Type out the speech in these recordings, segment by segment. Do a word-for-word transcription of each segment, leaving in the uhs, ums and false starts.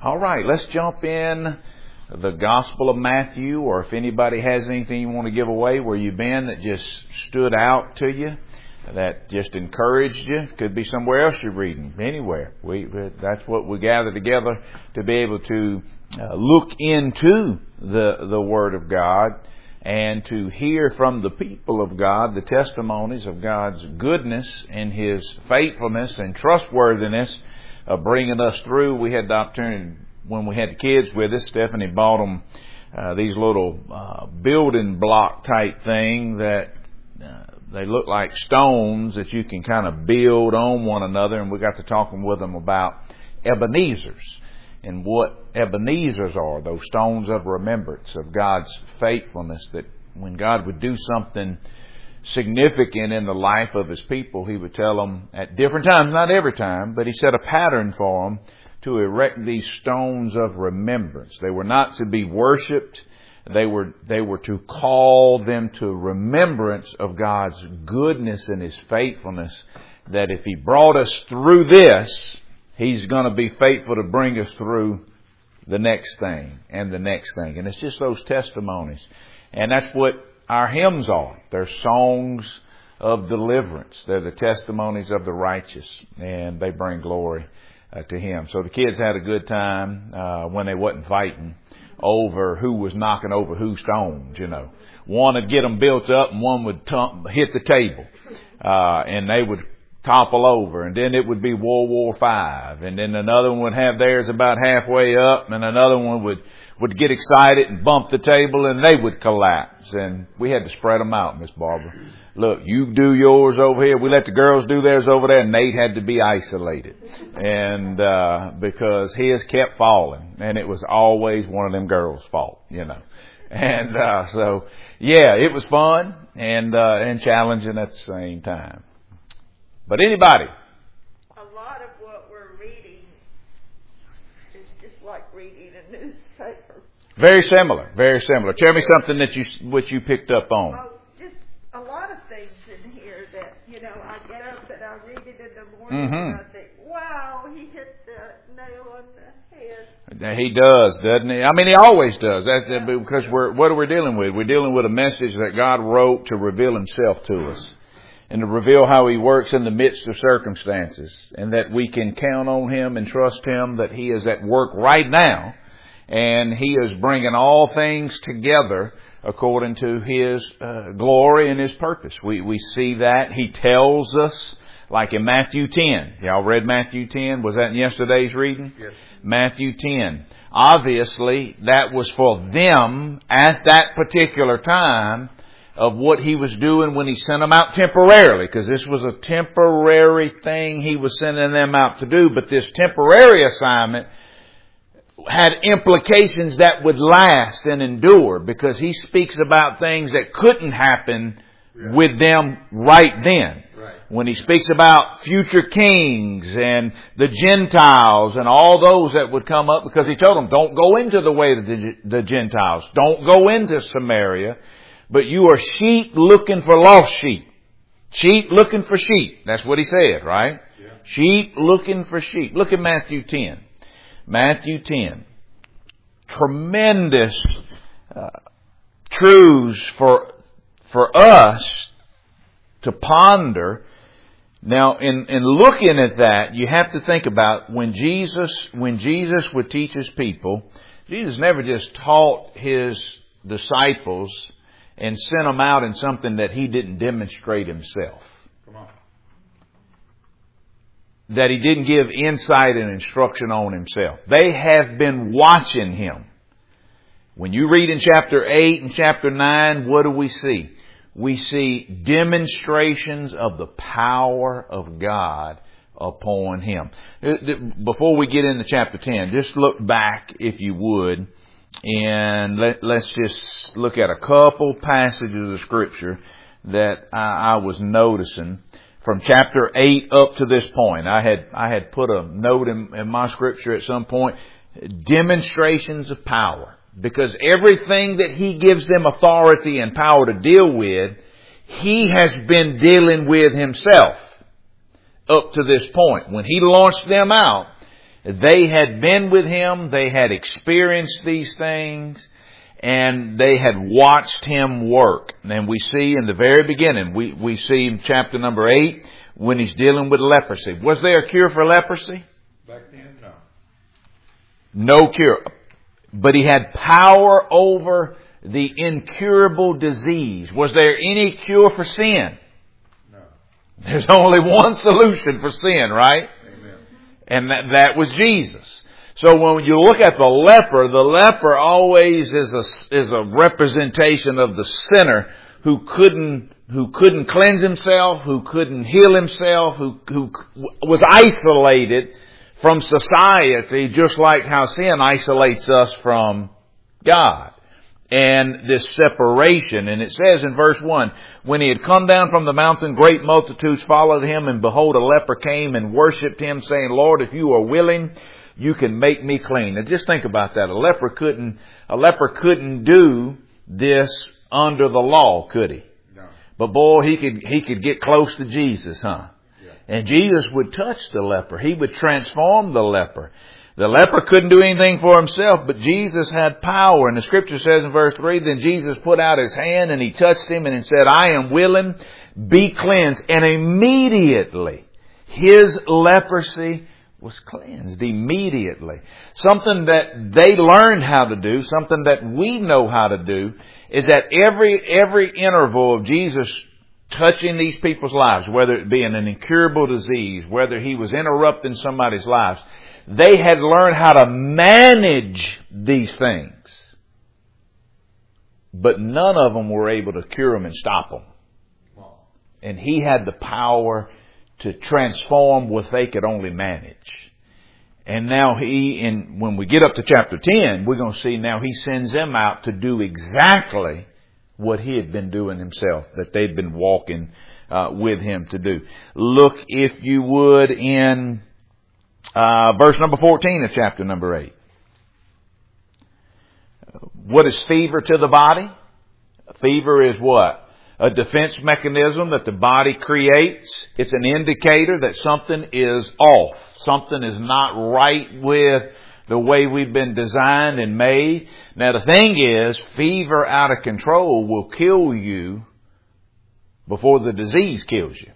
All right, let's jump in the Gospel of Matthew, or if anybody has anything you want to give away where you've been that just stood out to you, that just encouraged you. Could be somewhere else you're reading, anywhere. We that's what we gather together to be able to uh, look into the the Word of God and to hear from the people of God the testimonies of God's goodness and His faithfulness and trustworthiness of bringing us through. We had the opportunity when we had the kids with us. Stephanie bought them uh, these little uh, building block type thing that uh, they look like stones that you can kind of build on one another. And we got to talking with them about Ebenezers and what Ebenezers are, those stones of remembrance of God's faithfulness, that when God would do something significant in the life of His people, He would tell them at different times, not every time, but He set a pattern for them to erect these stones of remembrance. They were not to be worshipped. They were, they were to call them to remembrance of God's goodness and His faithfulness, that if He brought us through this, He's going to be faithful to bring us through the next thing and the next thing. And it's just those testimonies. And that's what our hymns are. They're songs of deliverance. They're the testimonies of the righteous, and they bring glory uh, to Him. So the kids had a good time uh, when they wasn't fighting over who was knocking over whose stones, you know. One would get them built up and one would tump, hit the table, uh, and they would topple over, and then it would be World War Five, and then another one would have theirs about halfway up, and another one would would get excited and bump the table, and they would collapse. And we had to spread them out, Miss Barbara. Look, you do yours over here. We let the girls do theirs over there, and Nate had to be isolated. And uh because his kept falling, and it was always one of them girls' fault, you know. And uh so, yeah, it was fun and uh and challenging at the same time. But anybody? A lot of what we're reading is just like reading a newspaper. Very similar, very similar. Tell me something that you, what you picked up on. Well, just a lot of things in here that, you know, I get up and I read it in the morning Mm-hmm. and I think, wow, he hit the nail on the head. He does, doesn't he? I mean, he always does. That's yeah. Because we're, what are we dealing with? We're dealing with a message that God wrote to reveal Himself to us, and to reveal how He works in the midst of circumstances, and that we can count on Him and trust Him that He is at work right now, and He is bringing all things together according to His uh, glory and His purpose. We we see that. He tells us, like in Matthew ten. Y'all read Matthew ten? Was that in yesterday's reading? Yes. Matthew ten. Obviously, that was for them at that particular time, of what He was doing when He sent them out temporarily, because this was a temporary thing He was sending them out to do. But this temporary assignment had implications that would last and endure, because He speaks about things that couldn't happen yeah. with them right then. Right. When He speaks about future kings and the Gentiles and all those that would come up, because He told them, don't go into the way of the, the Gentiles. Don't go into Samaria. But you are sheep looking for lost sheep. Sheep looking for sheep. That's what He said, right? Yeah. Sheep looking for sheep. Look at Matthew ten. Matthew ten. Tremendous uh, truths for for us to ponder. Now, in, in looking at that, you have to think about when Jesus when Jesus would teach His people, Jesus never just taught His disciples and sent them out in something that He didn't demonstrate Himself. Come on. That He didn't give insight and instruction on Himself. They have been watching Him. When you read in chapter eight and chapter nine, what do we see? We see demonstrations of the power of God upon Him. Before we get into chapter ten, just look back, if you would, and let, let's just look at a couple passages of Scripture that I, I was noticing from chapter eight up to this point. I had I had put a note in, in my Scripture at some point, demonstrations of power. Because everything that He gives them authority and power to deal with, He has been dealing with Himself up to this point. When He launched them out, They had been with Him. They had experienced these things. And they had watched Him work. And we see in the very beginning, we, we see in chapter number eight, when He's dealing with leprosy. Was there a cure for leprosy? Back then, no. No cure. But He had power over the incurable disease. Was there any cure for sin? No. There's only one solution for sin, right? Amen. And that, that was Jesus. So when you look at the leper, the leper always is a, is a representation of the sinner who couldn't, who couldn't cleanse himself, who couldn't heal himself, who, who was isolated from society, just like how sin isolates us from God. And this separation, and it says in verse one, when He had come down from the mountain, great multitudes followed Him, and behold, a leper came and worshipped Him, saying, Lord, if you are willing, you can make me clean. Now just think about that. A leper couldn't, a leper couldn't do this under the law, could he? No. But boy, he could, he could get close to Jesus, huh? Yeah. And Jesus would touch the leper. He would transform the leper. The leper couldn't do anything for himself, but Jesus had power. And the scripture says in verse three, then Jesus put out His hand and He touched him and He said, I am willing, be cleansed. And immediately his leprosy was cleansed immediately. Something that they learned how to do, something that we know how to do, is that every, every interval of Jesus touching these people's lives, whether it be in an incurable disease, whether He was interrupting somebody's lives, they had learned how to manage these things. But none of them were able to cure them and stop them. And He had the power to transform what they could only manage. And now He, and when we get up to chapter ten, we're going to see now He sends them out to do exactly what He had been doing Himself, that they'd been walking uh, with Him to do. Look, if you would, in uh, verse number fourteen of chapter number eight. What is fever to the body? Fever is what? A defense mechanism that the body creates. It's an indicator that something is off. Something is not right with the way we've been designed and made. Now the thing is, fever out of control will kill you before the disease kills you.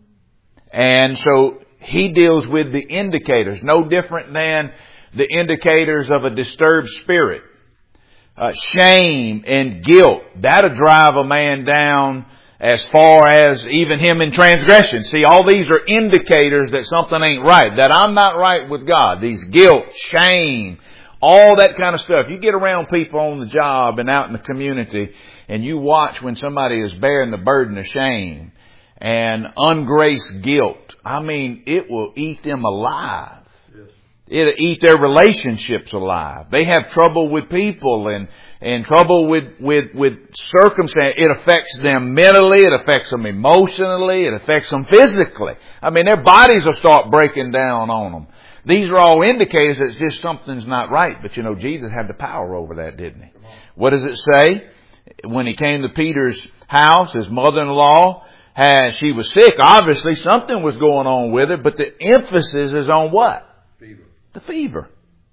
And so He deals with the indicators, no different than the indicators of a disturbed spirit. Uh, shame and guilt, that'll drive a man down as far as even him in transgression. See, all these are indicators that something ain't right, that I'm not right with God. These guilt, shame, all that kind of stuff. You get around people on the job and out in the community, and you watch when somebody is bearing the burden of shame and ungraced guilt. I mean, it will eat them alive. It'll eat their relationships alive. They have trouble with people and, and trouble with, with, with circumstance. It affects them mentally. It affects them emotionally. It affects them physically. I mean, their bodies will start breaking down on them. These are all indicators that just something's not right. But you know, Jesus had the power over that, didn't He? What does it say? When He came to Peter's house, his mother-in-law, had, she was sick. Obviously, something was going on with her, but the emphasis is on what? Fever. The fever.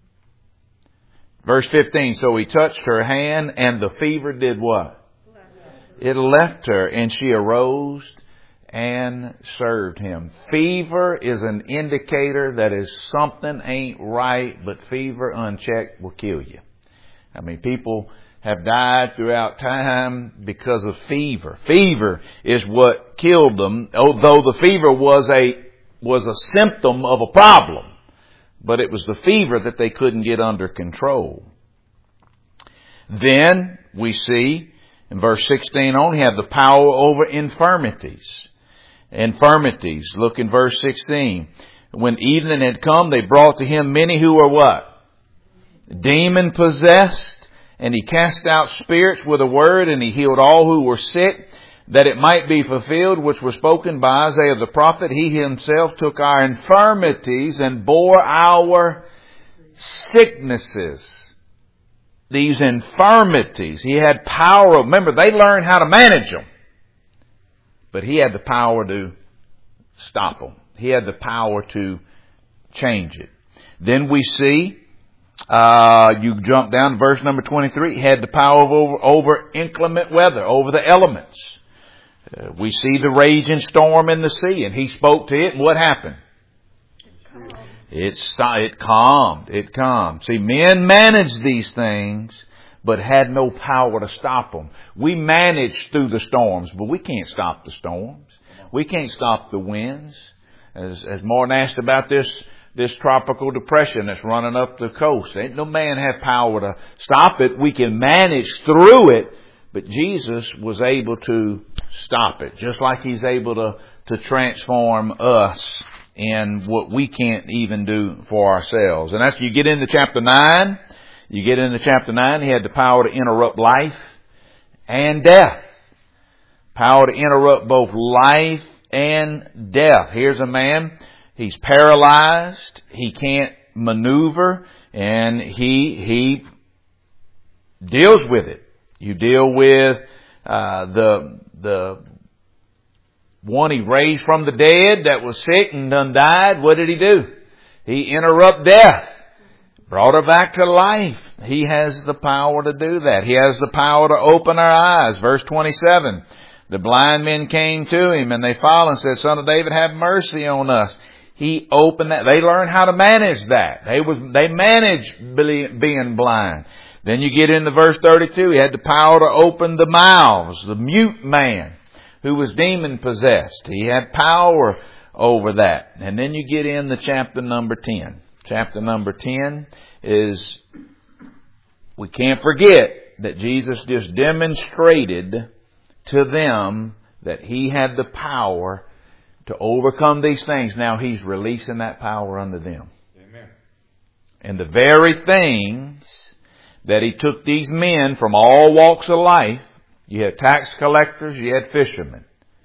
Verse fifteen, so He touched her hand and the fever did what? It left her and she arose and served Him. Fever is an indicator that is something ain't right, but fever unchecked will kill you. I mean, people have died throughout time because of fever. Fever is what killed them, although the fever was a, was a symptom of a problem. But it was the fever that they couldn't get under control. Then we see in verse sixteen on, He had the power over infirmities. Infirmities. Look in verse sixteen. When evening had come, they brought to Him many who were what? Demon possessed. And He cast out spirits with a word, and He healed all who were sick, that it might be fulfilled, which was spoken by Isaiah the prophet. He Himself took our infirmities and bore our sicknesses. These infirmities, He had power. Remember, they learned how to manage them. But He had the power to stop them. He had the power to change it. Then we see, uh, you jump down to verse number twenty-three. He had the power of over, over inclement weather, over the elements. Uh, we see the raging storm in the sea, and he spoke to it, and what happened? It, it calmed. It calmed. See, men managed these things, but had no power to stop them. We manage through the storms, but we can't stop the storms. We can't stop the winds. As, as Martin asked about this, this tropical depression that's running up the coast. Ain't no man have power to stop it. We can manage through it, but Jesus was able to stop it, just like He's able to, to transform us in what we can't even do for ourselves. And as you get into chapter nine, you get into chapter nine, He had the power to interrupt life and death. Power to interrupt both life and death. Here's a man, he's paralyzed, he can't maneuver, and he, he deals with it. You deal with, uh, the, the, one He raised from the dead that was sick and done died. What did He do? He interrupted death. Brought her back to life. He has the power to do that. He has the power to open our eyes. Verse twenty-seven. The blind men came to Him and they followed and said, Son of David, have mercy on us. He opened that. They learned how to manage that. They was, they managed being blind. Then you get into verse thirty-two. He had the power to open the mouths. The mute man who was demon possessed. He had power over that. And then you get into chapter number ten. Chapter number ten is, we can't forget that Jesus just demonstrated to them that He had the power to overcome these things. Now He's releasing that power unto them. Amen. And the very things that He took these men from all walks of life. You had tax collectors, you had fishermen.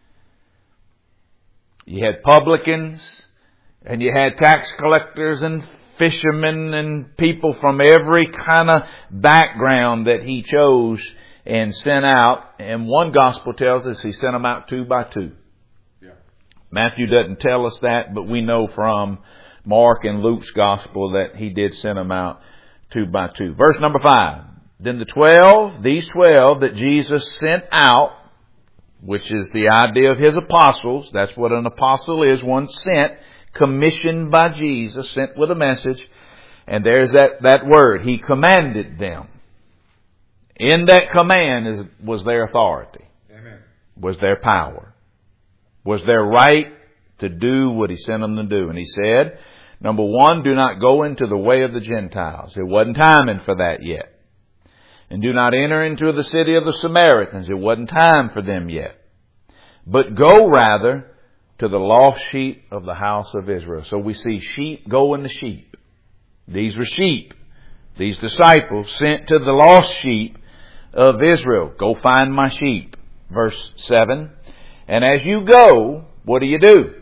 You had publicans, and you had tax collectors and fishermen and people from every kind of background that He chose and sent out. And one gospel tells us He sent them out two by two. Yeah. Matthew doesn't tell us that, but we know from Mark and Luke's gospel that He did send them out two by two. Verse number five. Then the twelve, these twelve that Jesus sent out, which is the idea of His apostles. That's what an apostle is. One sent, commissioned by Jesus, sent with a message. And there's that, that word. He commanded them. In that command is, was their authority. Amen. Was their power. Was their right to do what He sent them to do. And He said, number one, do not go into the way of the Gentiles. It wasn't timing for that yet. And do not enter into the city of the Samaritans. It wasn't time for them yet. But go rather to the lost sheep of the house of Israel. So we see sheep going to sheep. These were sheep. These disciples sent to the lost sheep of Israel. Go find my sheep. Verse seven. And as you go, what do you do?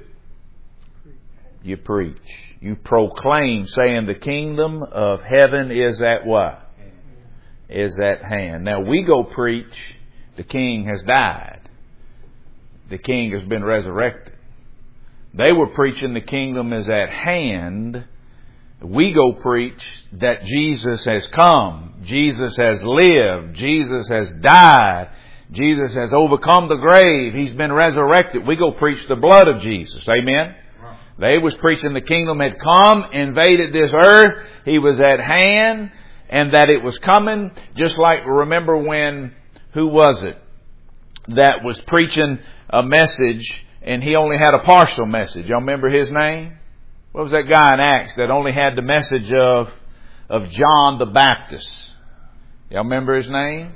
You preach. You proclaim, saying the kingdom of heaven is at what? Is at hand. Now we go preach, the King has died. The King has been resurrected. They were preaching the kingdom is at hand. We go preach that Jesus has come. Jesus has lived. Jesus has died. Jesus has overcome the grave. He's been resurrected. We go preach the blood of Jesus. Amen. Wow. They was preaching the kingdom had come, invaded this earth. He was at hand. And that it was coming, just like, remember when, who was it that was preaching a message and he only had a partial message? Y'all remember his name? What was that guy in Acts that only had the message of, of John the Baptist? Y'all remember his name?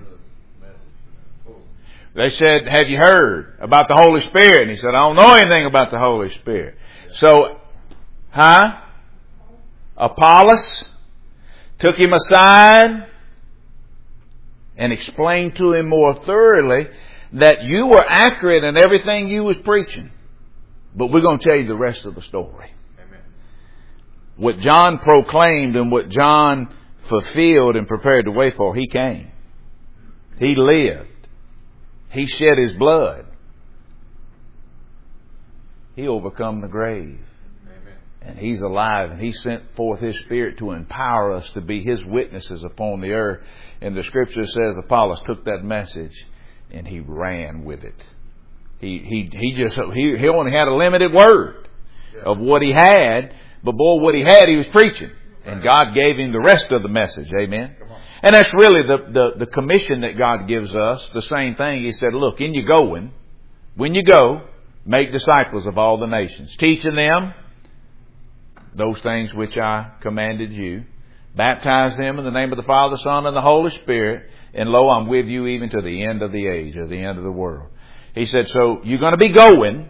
They said, have you heard about the Holy Spirit? And he said, I don't know anything about the Holy Spirit. So, huh? Apollos took him aside and explained to him more thoroughly that you were accurate in everything you was preaching. But we're going to tell you the rest of the story. Amen. What John proclaimed and what John fulfilled and prepared the way for, he came. He lived. He shed his blood. He overcome the grave. Amen. And He's alive, and He sent forth His Spirit to empower us to be His witnesses upon the earth. And the Scripture says Apollos took that message and he ran with it. He he he just he, he only had a limited word of what he had, but boy, what he had, he was preaching. And God gave him the rest of the message. Amen. And that's really the, the, the commission that God gives us. The same thing. He said, look, in you going, when you go, make disciples of all the nations, teaching them those things which I commanded you. Baptize them in the name of the Father, Son, and the Holy Spirit. And lo, I'm with you even to the end of the age, or the end of the world. He said, so you're going to be going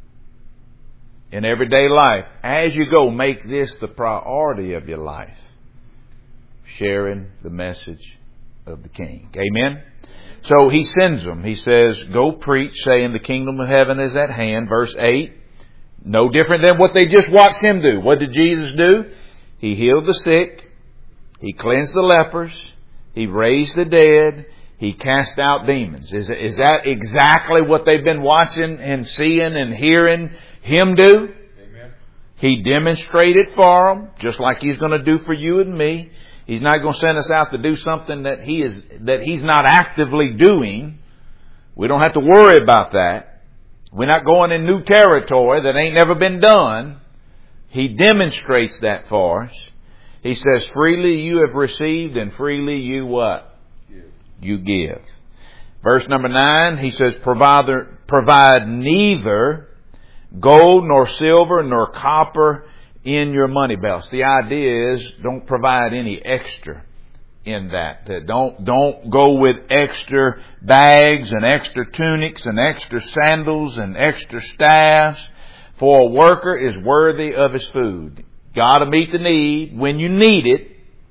in everyday life. As you go, make this the priority of your life. Sharing the message of the King. Amen? So He sends them. He says, go preach, saying the kingdom of heaven is at hand. Verse eight. No different than what they just watched Him do. What did Jesus do? He healed the sick. He cleansed the lepers. He raised the dead. He cast out demons. Is, is that exactly what they've been watching and seeing and hearing Him do? Amen. He demonstrated for them, just like He's going to do for you and me. He's not going to send us out to do something that He is that He's not actively doing. We don't have to worry about that. We're not going in new territory that ain't never been done. He demonstrates that for us. He says, freely you have received and freely you what? Give. You give. Verse number nine, He says, provide, provide neither gold nor silver nor copper in your money belts. The idea is don't provide any extra in that. Don't, don't go with extra bags and extra tunics and extra sandals and extra staffs. For a worker is worthy of his food. Got to meet the need when you need it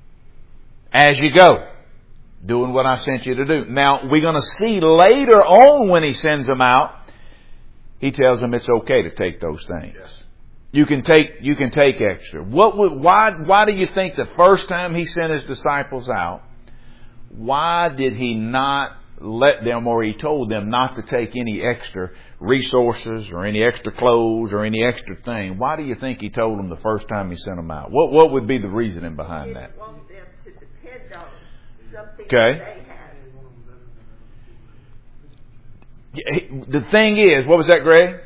as you go. Doing what I sent you to do. Now, we're going to see later on when He sends them out, He tells them it's okay to take those things. Yes. You can take, you can take extra. What would, why, why do you think the first time He sent His disciples out, why did He not let them, or He told them not to take any extra resources or any extra clothes or any extra thing? Why do you think He told them the first time He sent them out? What, what would be the reasoning behind He that? didn't want them to depend on something Okay. that they had. The thing is, what was that, Greg?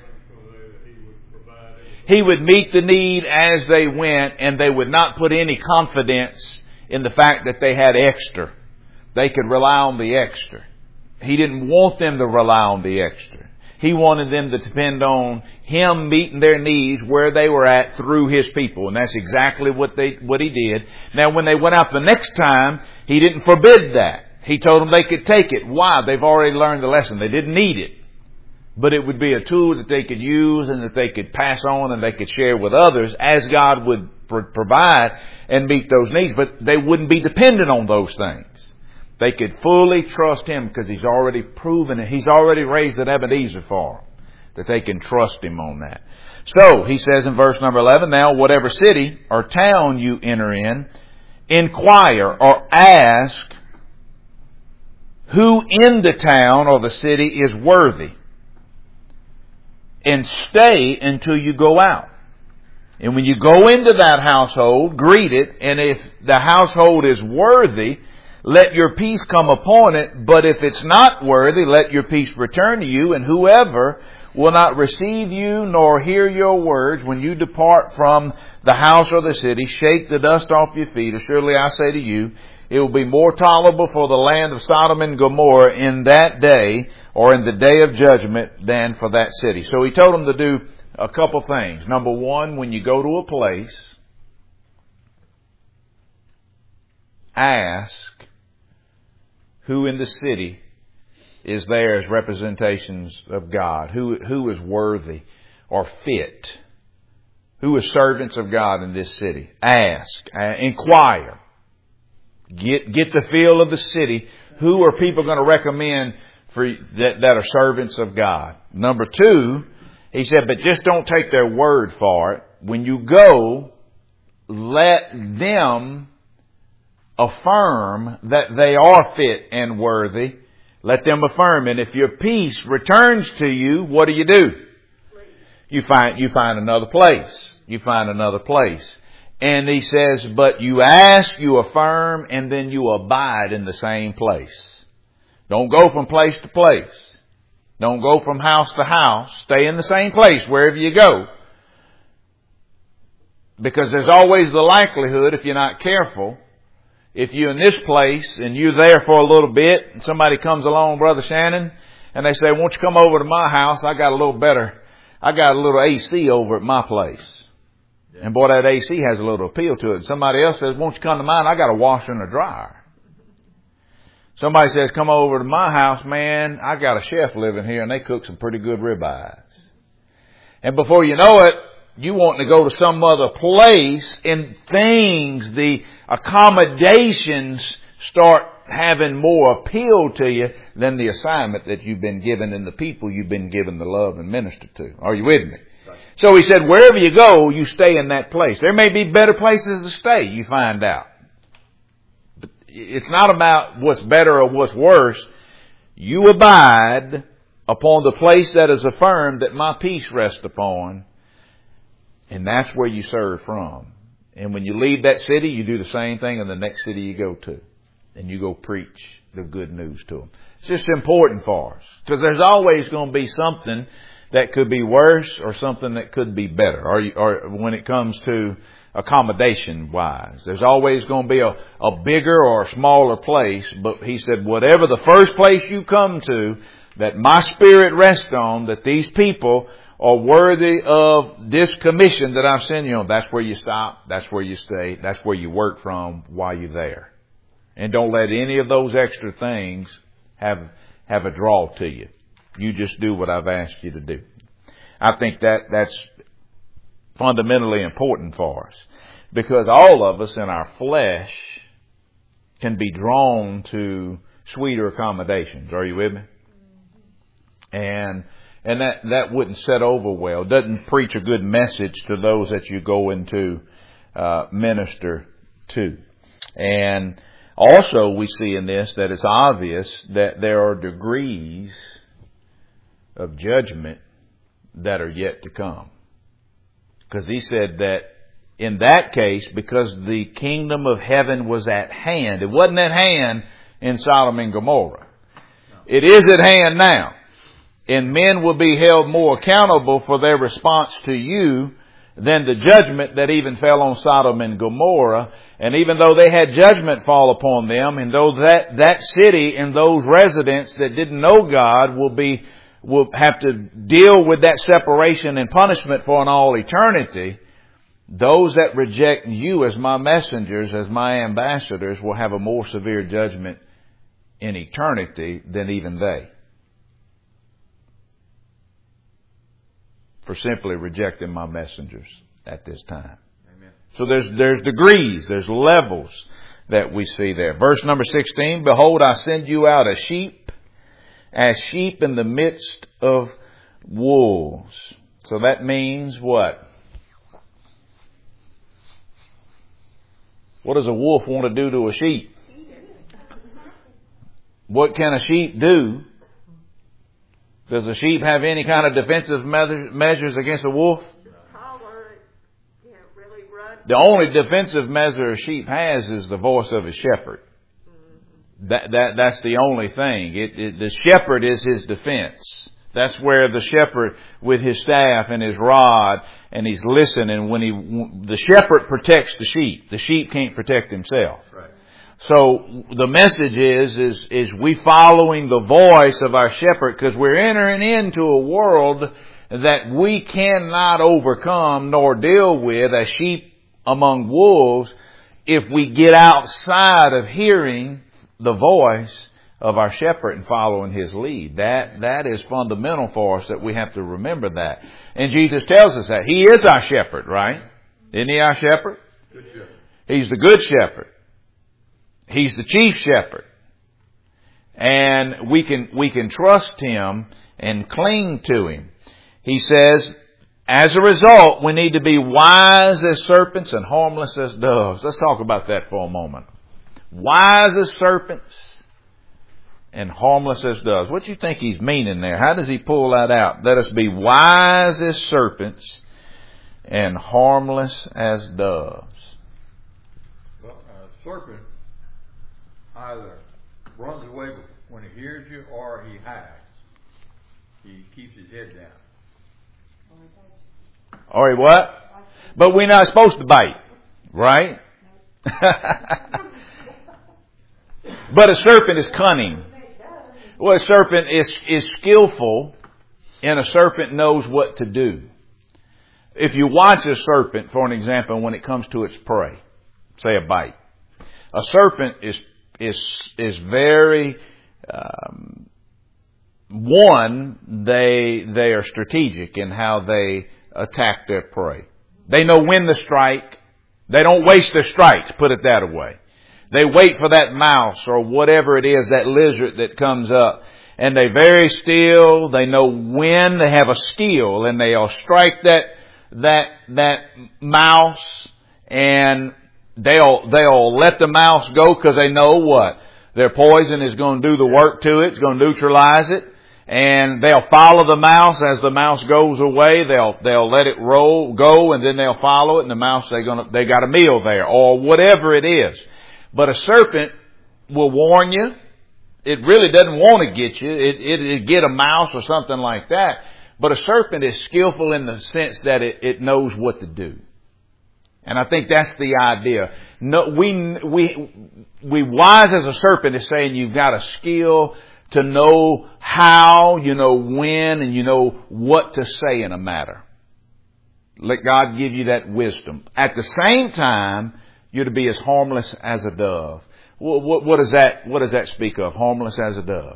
He would meet the need as they went, and they would not put any confidence in the fact that they had extra. They could rely on the extra. He didn't want them to rely on the extra. He wanted them to depend on Him meeting their needs where they were at through His people. And that's exactly what they, what He did. Now, when they went out the next time, He didn't forbid that. He told them they could take it. Why? They've already learned the lesson. They didn't need it. But it would be a tool that they could use and that they could pass on and they could share with others as God would pro- provide and meet those needs. But they wouldn't be dependent on those things. They could fully trust Him because He's already proven it. He's already raised an Ebenezer for them, that they can trust Him on that. So, He says in verse number eleven, now whatever city or town you enter in, inquire or ask who in the town or the city is worthy, and stay until you go out. And when you go into that household, greet it. And if the household is worthy, let your peace come upon it. But if it's not worthy, let your peace return to you. And whoever will not receive you nor hear your words when you depart from the house or the city, shake the dust off your feet. Surely I say to you, it will be more tolerable for the land of Sodom and Gomorrah in that day, or in the day of judgment, than for that city. So He told them to do a couple things. Number one, when you go to a place, ask who in the city is there as representations of God. Who, who is worthy or fit. Who is servants of God in this city. Ask. Uh, inquire. Get get the feel of the city. Who are people going to recommend for that, that are servants of God? Number two, He said, but just don't take their word for it. When you go, let them affirm that they are fit and worthy. Let them affirm. And if your peace returns to you, what do you do? You find you find another place. you find another place. And he says, but you ask, you affirm, and then you abide in the same place. Don't go from place to place. Don't go from house to house. Stay in the same place wherever you go. Because there's always the likelihood, if you're not careful, if you're in this place and you're there for a little bit and somebody comes along, Brother Shannon, and they say, won't you come over to my house? I got a little better, I got a little A C over at my place. Yeah. And boy, that A C has a little appeal to it. And somebody else says, won't you come to mine? I got a washer and a dryer. Somebody says, come over to my house, man. I got a chef living here and they cook some pretty good ribeyes. And before you know it, you want to go to some other place and things, the accommodations start having more appeal to you than the assignment that you've been given and the people you've been given to love and minister to. Are you with me? Right. So he said, wherever you go, you stay in that place. There may be better places to stay, you find out. But it's not about what's better or what's worse. You abide upon the place that is affirmed that my peace rests upon. And that's where you serve from. And when you leave that city, you do the same thing in the next city you go to. And you go preach the good news to them. It's just important for us. Because there's always going to be something that could be worse or something that could be better. Or, or when it comes to accommodation wise. There's always going to be a, a bigger or a smaller place. But he said, whatever the first place you come to, that my spirit rests on, that these people are worthy of this commission that I've sent you on. That's where you stop. That's where you stay. That's where you work from while you're there. And don't let any of those extra things have, have a draw to you. You just do what I've asked you to do. I think that that's fundamentally important for us. Because all of us in our flesh can be drawn to sweeter accommodations. Are you with me? And And that, that wouldn't set over well. Doesn't preach a good message to those that you go into uh, minister to. And also we see in this that it's obvious that there are degrees of judgment that are yet to come. Because he said that in that case, because the kingdom of heaven was at hand, it wasn't at hand in Sodom and Gomorrah. It is at hand now. And men will be held more accountable for their response to you than the judgment that even fell on Sodom and Gomorrah. And even though they had judgment fall upon them, and though that, that city and those residents that didn't know God will be, will have to deal with that separation and punishment for an all eternity, those that reject you as my messengers, as my ambassadors, will have a more severe judgment in eternity than even they. For simply rejecting my messengers at this time. Amen. So there's there's degrees, there's levels that we see there. Verse number sixteen, behold, I send you out as sheep, as sheep in the midst of wolves. So that means what? What does a wolf want to do to a sheep? What can a sheep do? Does a sheep have any kind of defensive measures against a wolf? The only defensive measure a sheep has is the voice of his shepherd. That that that's the only thing. It, it, the shepherd is his defense. That's where the shepherd with his staff and his rod and he's listening. When he the shepherd protects the sheep, the sheep can't protect himself. Right. So the message is, is, is we following the voice of our shepherd because we're entering into a world that we cannot overcome nor deal with as sheep among wolves if we get outside of hearing the voice of our shepherd and following his lead. That, that is fundamental for us that we have to remember that. And Jesus tells us that. He is our shepherd, right? Isn't he our shepherd? Good shepherd. He's the good shepherd. He's the chief shepherd. And we can, we can trust him and cling to him. He says, as a result, we need to be wise as serpents and harmless as doves. Let's talk about that for a moment. Wise as serpents and harmless as doves. What do you think he's meaning there? How does he pull that out? Let us be wise as serpents and harmless as doves. Well, a serpent either runs away when he hears you or he hides. He keeps his head down. Or what? But we're not supposed to bite, right? But a serpent is cunning. Well, a serpent is, is skillful, and a serpent knows what to do. If you watch a serpent, for an example, when it comes to its prey, say a bite, a serpent is is is very um, one. They they are strategic in how they attack their prey. They know when to strike. They don't waste their strikes. Put it that way. They wait for that mouse or whatever it is, that lizard that comes up. And they very still, they know when, they have a skill, and they'll strike that, that, that mouse, and they'll, they'll let the mouse go because they know what? Their poison is going to do the work to it. It's going to neutralize it. And they'll follow the mouse as the mouse goes away. They'll, they'll let it roll, go, and then they'll follow it, and the mouse, they're gonna, they got a meal there, or whatever it is. But a serpent will warn you. It really doesn't want to get you. It, it, it get a mouse or something like that. But a serpent is skillful in the sense that it, it knows what to do. And I think that's the idea. No, we, we, we wise as a serpent is saying you've got a skill to know how, you know when, and you know what to say in a matter. Let God give you that wisdom. At the same time, you're to be as harmless as a dove. What, what, what does that, what does that speak of? Harmless as a dove.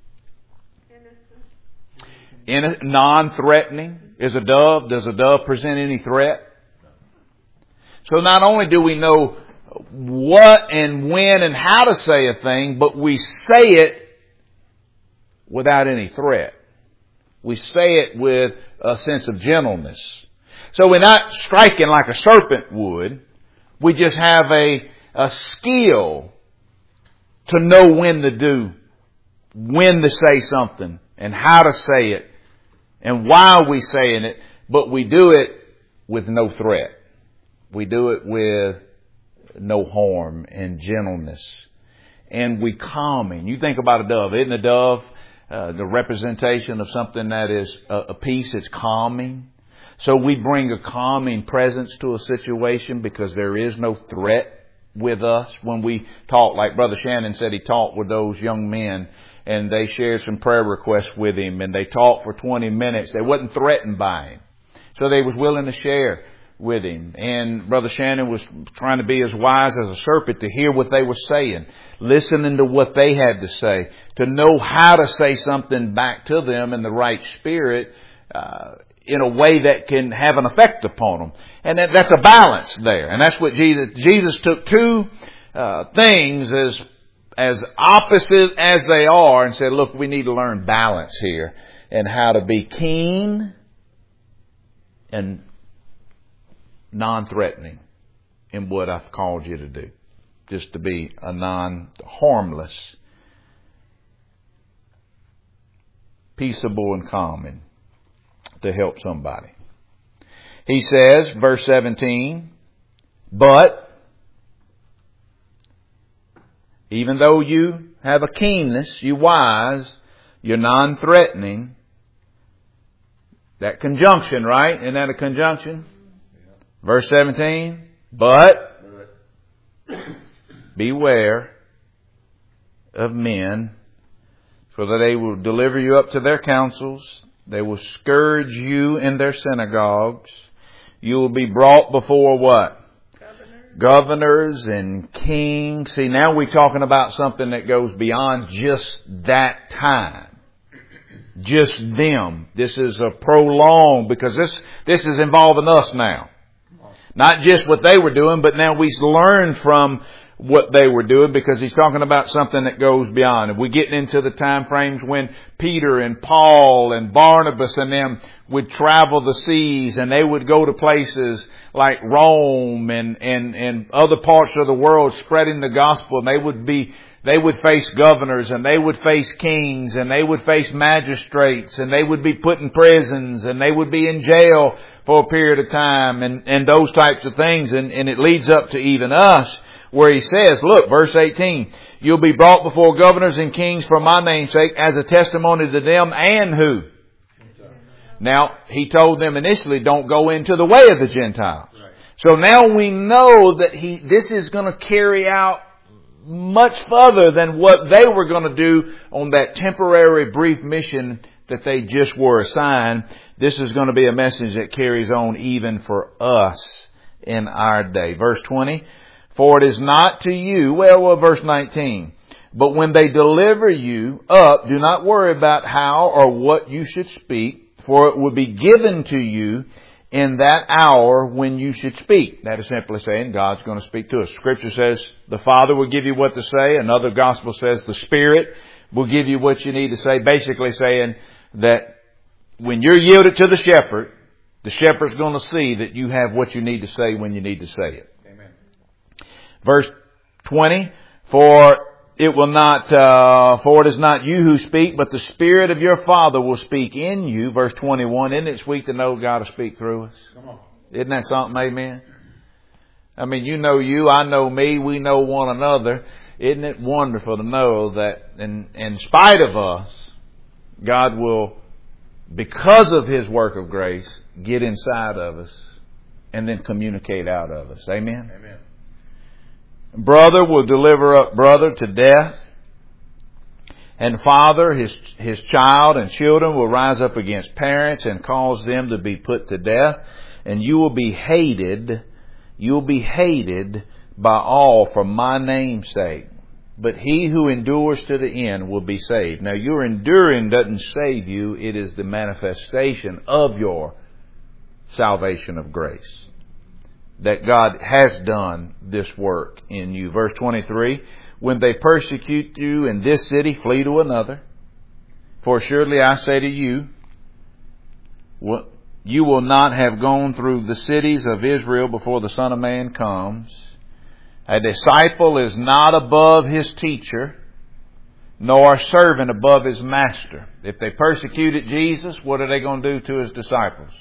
Innocent. In, non-threatening. Is a dove, does a dove present any threat? So not only do we know what and when and how to say a thing, but we say it without any threat. We say it with a sense of gentleness. So we're not striking like a serpent would. We just have a, a skill to know when to do, when to say something, and how to say it, and why we saying it. But we do it with no threat. We do it with no harm and gentleness. And we calming. You think about a dove. Isn't a dove uh, the representation of something that is a, a peace? It's calming. So we bring a calming presence to a situation because there is no threat with us. When we talk, like Brother Shannon said, he talked with those young men and they shared some prayer requests with him and they talked for twenty minutes. They wasn't threatened by him. So they was willing to share with him. And Brother Shannon was trying to be as wise as a serpent to hear what they were saying, listening to what they had to say, to know how to say something back to them in the right spirit, uh, in a way that can have an effect upon them. And that, that's a balance there. And that's what Jesus, Jesus took two uh, things as, as opposite as they are and said, look, we need to learn balance here and how to be keen and non-threatening in what I've called you to do. Just to be a non-harmless, peaceable and calming to help somebody. He says, verse seventeen, but even though you have a keenness, you wise, you're non-threatening. That conjunction, right? Isn't that a conjunction? Yeah. Verse seventeen, but beware of men, for that they will deliver you up to their councils. They will scourge you in their synagogues. You will be brought before what? Governors. Governors and kings. See, now we're talking about something that goes beyond just that time. Just them. This is a prolonged, because this, this is involving us now. Not just what they were doing, but now we learn from what they were doing, because he's talking about something that goes beyond. And we're getting into the time frames when Peter and Paul and Barnabas and them would travel the seas, and they would go to places like Rome and, and, and other parts of the world spreading the gospel. And they would be, they would face governors, and they would face kings, and they would face magistrates, and they would be put in prisons, and they would be in jail for a period of time, and, and those types of things. And, and it leads up to even us, where he says, look, verse eighteen, you'll be brought before governors and kings for my name's sake as a testimony to them and who? Now, he told them initially, don't go into the way of the Gentiles. Right. So now we know that he, this is going to carry out much further than what they were going to do on that temporary brief mission that they just were assigned. This is going to be a message that carries on even for us in our day. Verse twenty, for it is not to you, well, well, verse nineteen, but when they deliver you up, do not worry about how or what you should speak, for it will be given to you in that hour when you should speak. That is simply saying God's going to speak to us. Scripture says the Father will give you what to say. Another gospel says the Spirit will give you what you need to say. Basically saying that when you're yielded to the shepherd, the shepherd's going to see that you have what you need to say when you need to say it. Amen. Verse twenty, for it will not, uh, for it is not you who speak, but the Spirit of your Father will speak in you. Verse twenty-one, isn't it sweet to know God will speak through us? Come on. Isn't that something, amen? I mean, you know you, I know me, we know one another. Isn't it wonderful to know that in, in spite of us, God will, because of His work of grace, get inside of us and then communicate out of us. Amen? Amen. Brother will deliver up brother to death, and father his his child, and children will rise up against parents and cause them to be put to death. And you will be hated, you will be hated by all for my name's sake. But he who endures to the end will be saved. Now, your enduring doesn't save you. It is the manifestation of your salvation of grace, that God has done this work in you. Verse twenty-three, when they persecute you in this city, flee to another. For surely I say to you, you will not have gone through the cities of Israel before the Son of Man comes. A disciple is not above his teacher, nor a servant above his master. If they persecuted Jesus, what are they going to do to his disciples?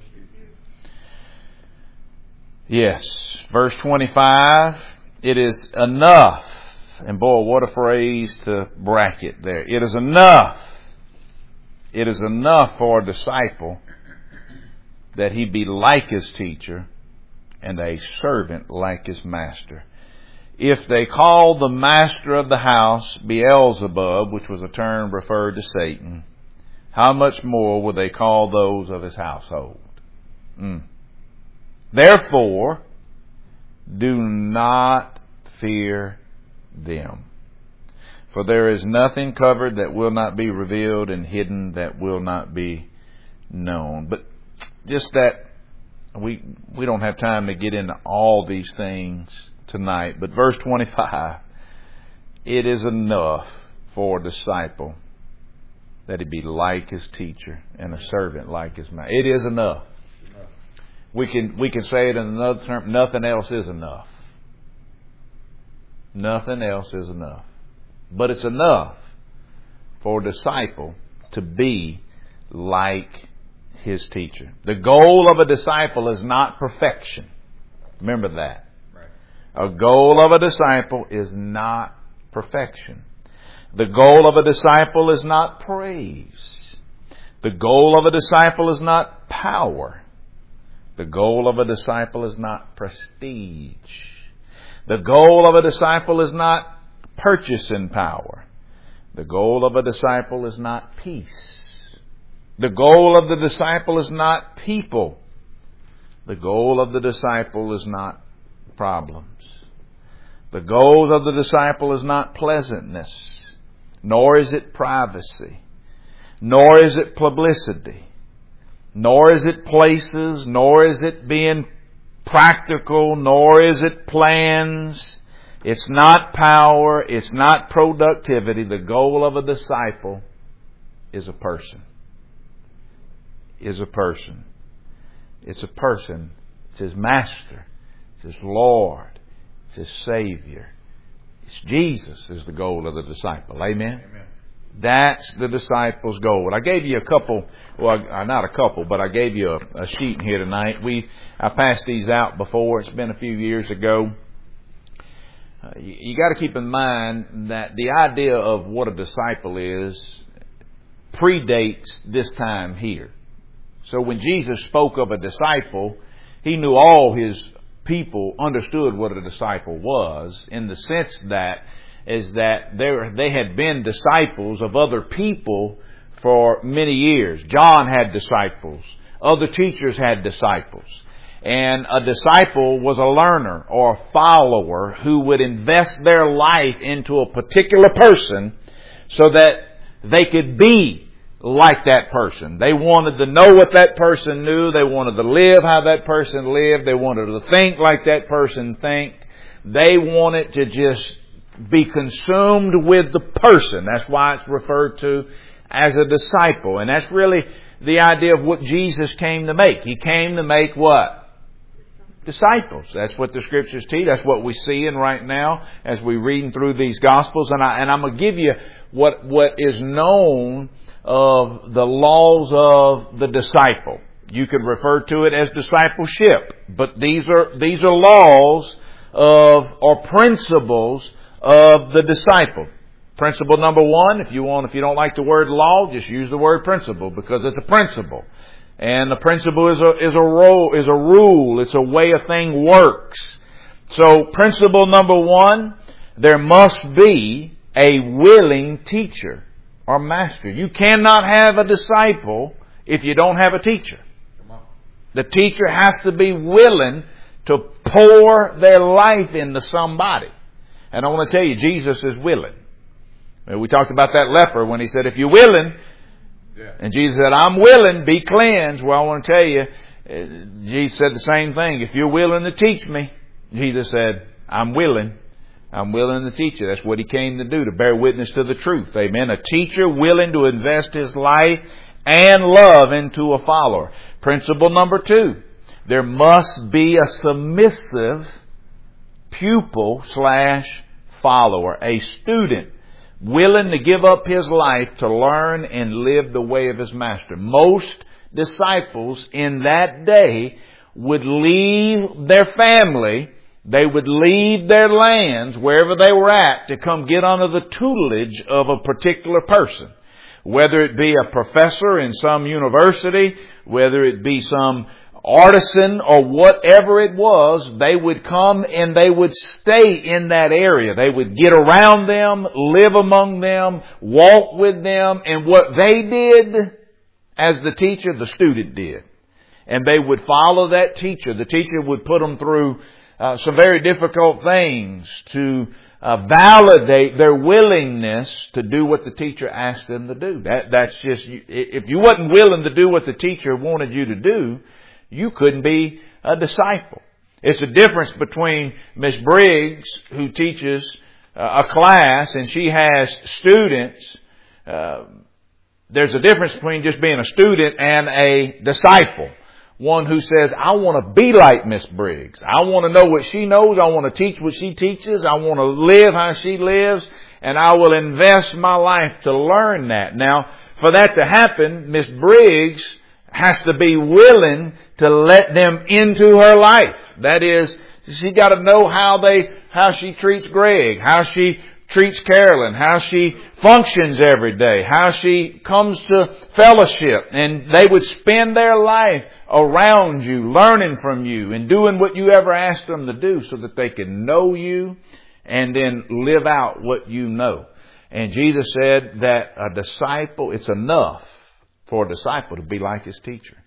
Yes. Verse twenty-five, it is enough. And boy, what a phrase to bracket there. It is enough. It is enough for a disciple that he be like his teacher and a servant like his master. If they call the master of the house Beelzebub, which was a term referred to Satan, how much more will they call those of his household? Mm. Therefore, do not fear them. For there is nothing covered that will not be revealed, and hidden that will not be known. But just that, we we don't have time to get into all these things tonight. But verse twenty-five, it is enough for a disciple that he be like his teacher and a servant like his master. It is enough. We can we can say it in another term, nothing else is enough. Nothing else is enough. But it's enough for a disciple to be like his teacher. The goal of a disciple is not perfection. Remember that. Right. A goal of a disciple is not perfection. The goal of a disciple is not praise. The goal of a disciple is not power. The goal of a disciple is not prestige. The goal of a disciple is not purchasing power. The goal of a disciple is not peace. The goal of the disciple is not people. The goal of the disciple is not problems. The goal of the disciple is not pleasantness, nor is it privacy, nor is it publicity, nor is it places, nor is it being practical, nor is it plans. It's not power. It's not productivity. The goal of a disciple is a person. Is a person. It's a person. It's His Master. It's His Lord. It's His Savior. It's Jesus is the goal of the disciple. Amen? Amen. That's the disciple's goal. I gave you a couple, well, not a couple, but I gave you a, a sheet here tonight. We, I passed these out before. It's been a few years ago. Uh, you, you got to keep in mind that the idea of what a disciple is predates this time here. So when Jesus spoke of a disciple, He knew all His people understood what a disciple was, in the sense that is that they, they had been disciples of other people for many years. John had disciples. Other teachers had disciples. And a disciple was a learner or a follower who would invest their life into a particular person so that they could be like that person. They wanted to know what that person knew. They wanted to live how that person lived. They wanted to think like that person think. They wanted to just be consumed with the person. That's why it's referred to as a disciple. And that's really the idea of what Jesus came to make. He came to make what? Disciples. That's what the Scriptures teach. That's what we're seeing right now as we're reading through these Gospels. And, I, and I'm going to give you what, what is known of the laws of the disciple. You could refer to it as discipleship. But these are, these are laws of, or principles of the disciple. Principle number one, if you want, if you don't like the word law, just use the word principle, because it's a principle. And the principle is a, is a role, is a rule. It's a way a thing works. So principle number one, there must be a willing teacher or master. You cannot have a disciple if you don't have a teacher. The teacher has to be willing to pour their life into somebody. And I want to tell you, Jesus is willing. We talked about that leper when he said, if you're willing, yeah. And Jesus said, I'm willing, be cleansed. Well, I want to tell you, Jesus said the same thing. If you're willing to teach me, Jesus said, I'm willing. I'm willing to teach you. That's what He came to do, to bear witness to the truth. Amen. A teacher willing to invest his life and love into a follower. Principle number two, there must be a submissive pupil slash follower, a student willing to give up his life to learn and live the way of his master. Most disciples in that day would leave their family, they would leave their lands, wherever they were at, to come get under the tutelage of a particular person. Whether it be a professor in some university, whether it be some artisan or whatever it was, they would come and they would stay in that area. They would get around them, live among them, walk with them, and what they did as the teacher, the student did. And they would follow that teacher. The teacher would put them through uh, some very difficult things to uh, validate their willingness to do what the teacher asked them to do. That, that's just, if you wasn't willing to do what the teacher wanted you to do, you couldn't be a disciple. It's the difference between Miss Briggs, who teaches uh, a class and she has students. Uh, there's a difference between just being a student and a disciple. One who says, I want to be like Miss Briggs. I want to know what she knows. I want to teach what she teaches. I want to live how she lives. And I will invest my life to learn that. Now, for that to happen, Miss Briggs has to be willing to let them into her life. That is, she got to know how they, how she treats Greg, how she treats Carolyn, how she functions every day, how she comes to fellowship. And they would spend their life around you, learning from you and doing what you ever asked them to do so that they can know you and then live out what you know. And Jesus said that a disciple, it's enough for a disciple to be like his teacher.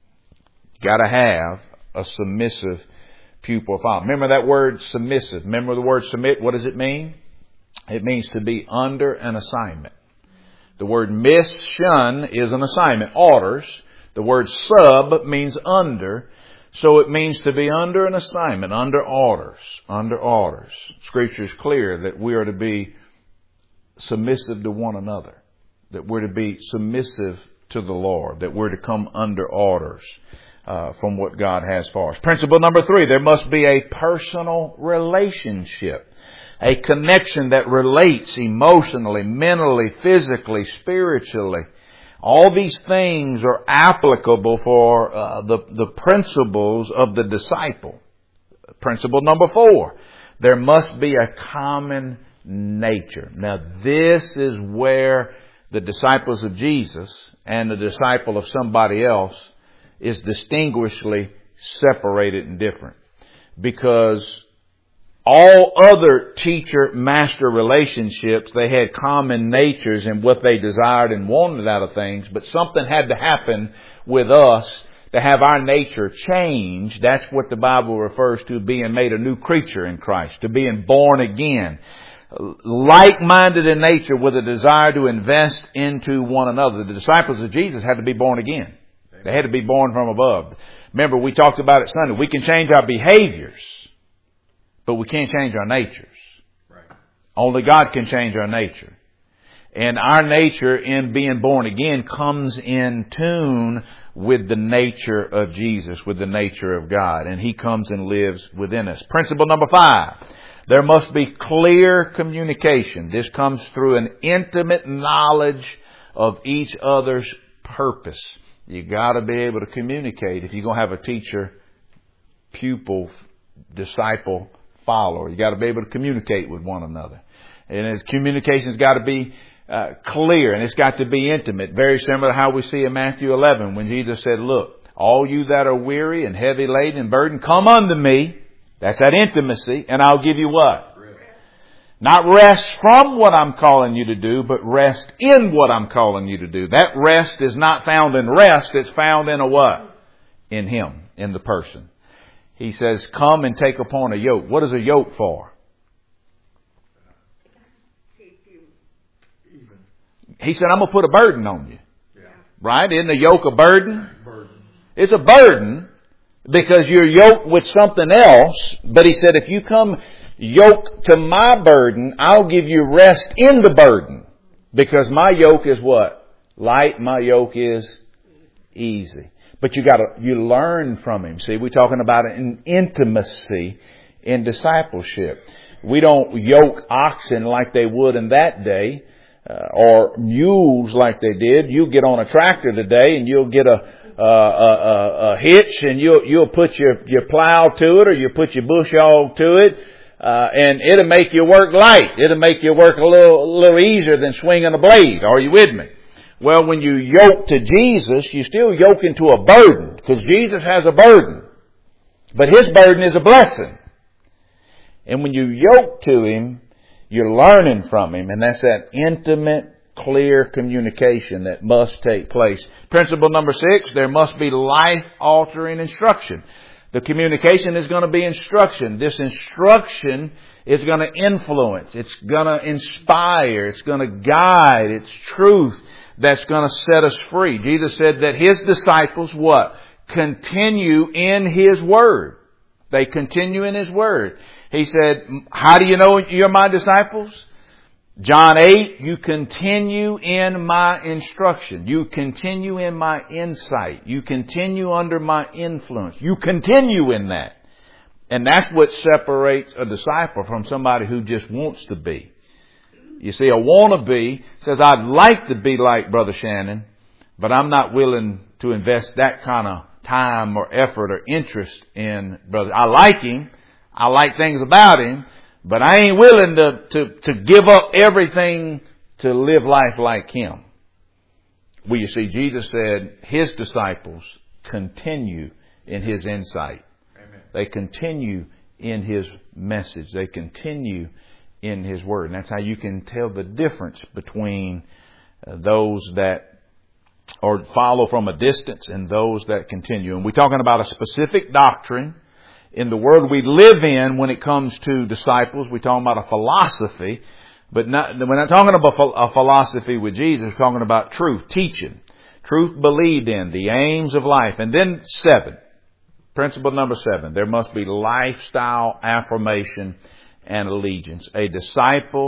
Got to have a submissive pupil follower. Remember that word submissive. Remember the word submit. What does it mean? It means to be under an assignment. The word mission is an assignment, orders. The word sub means under. So it means to be under an assignment, under orders, under orders. Scripture is clear that we are to be submissive to one another. that we're to be submissive to the Lord, that we're to come under orders uh, from what God has for us. Principle number three, there must be a personal relationship, a connection that relates emotionally, mentally, physically, spiritually. All these things are applicable for uh, the, the principles of the disciple. Principle number four, there must be a common nature. Now, this is where the disciples of Jesus and the disciple of somebody else is distinguishedly separated and different. Because all other teacher-master relationships, they had common natures in what they desired and wanted out of things, but something had to happen with us to have our nature change. That's what the Bible refers to being made a new creature in Christ, to being born again. Like-minded in nature with a desire to invest into one another. The disciples of Jesus had to be born again. They had to be born from above. Remember, we talked about it Sunday. We can change our behaviors, but we can't change our natures. Right. Only God can change our nature. And our nature in being born again comes in tune with the nature of Jesus, with the nature of God. And He comes and lives within us. Principle number five. There must be clear communication. This comes through an intimate knowledge of each other's purpose. You got to be able to communicate if you're going to have a teacher, pupil, disciple, follower. You got to be able to communicate with one another. And his communication's got to be uh, clear, and it's got to be intimate. Very similar to how we see in Matthew eleven when Jesus said, "Look, all you that are weary and heavy laden and burdened, come unto me." That's that intimacy. And I'll give you what? Rest. Not rest from what I'm calling you to do, but rest in what I'm calling you to do. That rest is not found in rest. It's found in a what? In Him, in the person. He says, come and take upon a yoke. What is a yoke for? He said, I'm going to put a burden on you. Yeah. Right? Isn't a yoke a burden? burden? It's a burden. Because you're yoked with something else. But He said, if you come yoked to my burden, I'll give you rest in the burden. Because my yoke is what? Light. My yoke is easy. But you got to, you learn from Him. See, we're talking about an intimacy in discipleship. We don't yoke oxen like they would in that day. Uh, or mules like they did. You get on a tractor today and you'll get a Uh, a, a, a hitch, and you'll you'll put your your plow to it, or you put your bush hog to it, uh, and it'll make your work light. It'll make your work a little a little easier than swinging a blade. Are you with me? Well, when you yoke to Jesus, you still yoke into a burden, because Jesus has a burden, but His burden is a blessing. And when you yoke to Him, you're learning from Him, and that's that intimate, clear communication that must take place. Principle number six, there must be life-altering instruction. The communication is going to be instruction. This instruction is going to influence. It's going to inspire. It's going to guide. It's truth that's going to set us free. Jesus said that His disciples, what? Continue in His Word. They continue in His Word. He said, how do you know you're my disciples? John eight, you continue in my instruction. You continue in my insight. You continue under my influence. You continue in that. And that's what separates a disciple from somebody who just wants to be. You see, a wannabe says, I'd like to be like Brother Shannon, but I'm not willing to invest that kind of time or effort or interest in Brother. I like him. I like things about him. But I ain't willing to, to, to give up everything to live life like him. Well, you see, Jesus said His disciples continue in His insight. Amen. They continue in His message. They continue in His Word. And that's how you can tell the difference between uh, those that or follow from a distance and those that continue. And we're talking about a specific doctrine. In the world we live in, when it comes to disciples, we're talking about a philosophy, but not, we're not talking about a philosophy with Jesus. We're talking about truth, teaching, truth believed in, the aims of life. And then seven, principle number seven, there must be lifestyle affirmation and allegiance. A disciple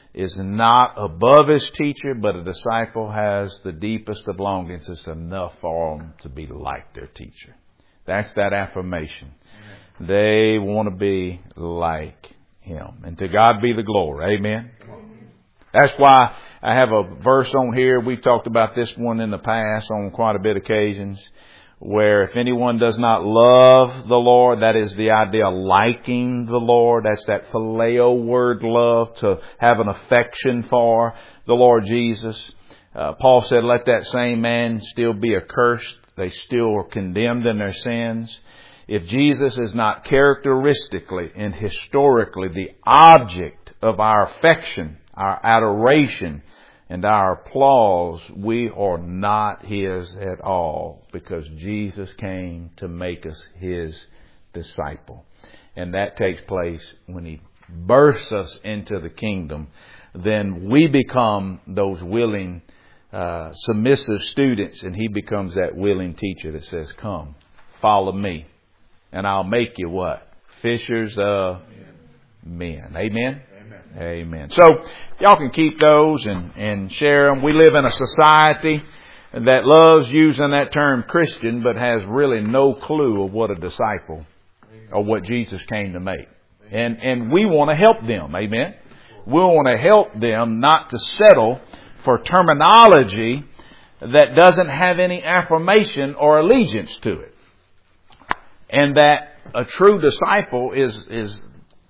is not above his teacher, but a disciple has the deepest of longings. It's enough for them to be like their teacher. That's that affirmation. Amen. They want to be like him. And to God be the glory. Amen. Amen. That's why I have a verse on here. We've talked about this one in the past on quite a bit of occasions, where if anyone does not love the Lord, that is the idea of liking the Lord. That's that phileo word, love, to have an affection for the Lord Jesus. Uh, Paul said, let that same man still be accursed. They still are condemned in their sins. If Jesus is not characteristically and historically the object of our affection, our adoration, and our applause, we are not His at all, because Jesus came to make us His disciple. And that takes place when He births us into the kingdom. Then we become those willing, uh, submissive students, and He becomes that willing teacher that says, come, follow me, and I'll make you what? Fishers of men. Amen? Amen. So, y'all can keep those and, and share them. We live in a society that loves using that term Christian, but has really no clue of what a disciple or what Jesus came to make. And, and we want to help them. Amen. We want to help them not to settle for terminology that doesn't have any affirmation or allegiance to it. And that a true disciple is, is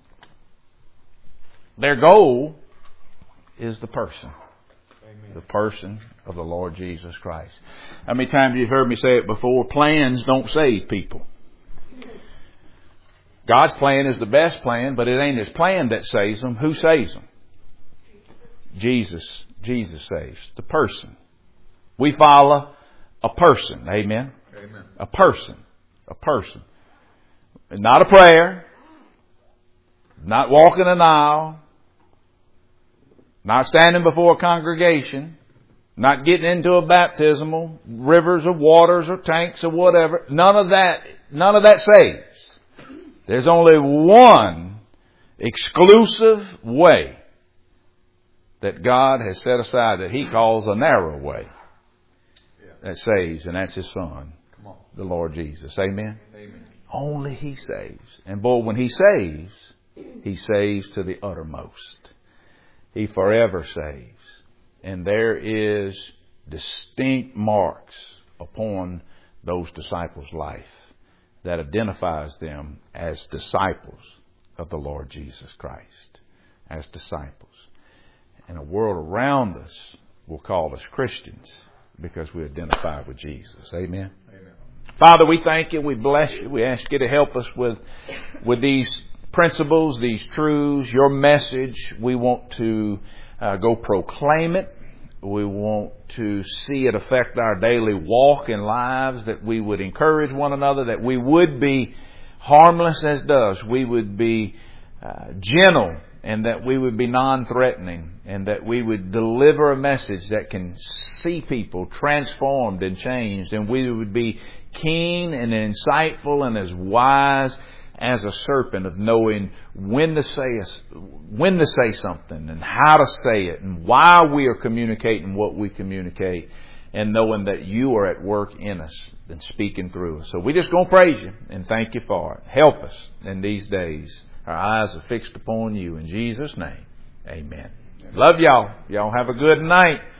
their goal is the person. Amen. The person of the Lord Jesus Christ. How many times you've heard me say it before? Plans don't save people. God's plan is the best plan, but it ain't His plan that saves them. Who saves them? Jesus. Jesus saves. The person. We follow a person. Amen? Amen. A person. A person. Not a prayer. Not walking an aisle. Not standing before a congregation. Not getting into a baptismal, rivers of waters or tanks or whatever. None of that, none of that saves. There's only one exclusive way that God has set aside that He calls a narrow way that saves, and that's His Son, the Lord Jesus. Amen? Amen. Only He saves. And boy, when He saves, He saves to the uttermost. He forever saves. And there is distinct marks upon those disciples' life that identifies them as disciples of the Lord Jesus Christ. As disciples. And the world around us will call us Christians because we identify with Jesus. Amen? Amen. Father, we thank You. We bless You. We ask You to help us with, with these principles, these truths, Your message. We want to uh, go proclaim it. We want to see it affect our daily walk and lives, that we would encourage one another, that we would be harmless as doves. We would be uh, gentle, and that we would be non-threatening, and that we would deliver a message that can see people transformed and changed, and we would be keen and insightful and as wise as a serpent of knowing when to say when to say something and how to say it and why we are communicating what we communicate, and knowing that You are at work in us and speaking through us. So we just gonna praise You and thank You for it. Help us in these days. Our eyes are fixed upon You. In Jesus' name, amen. Love y'all. Y'all have a good night.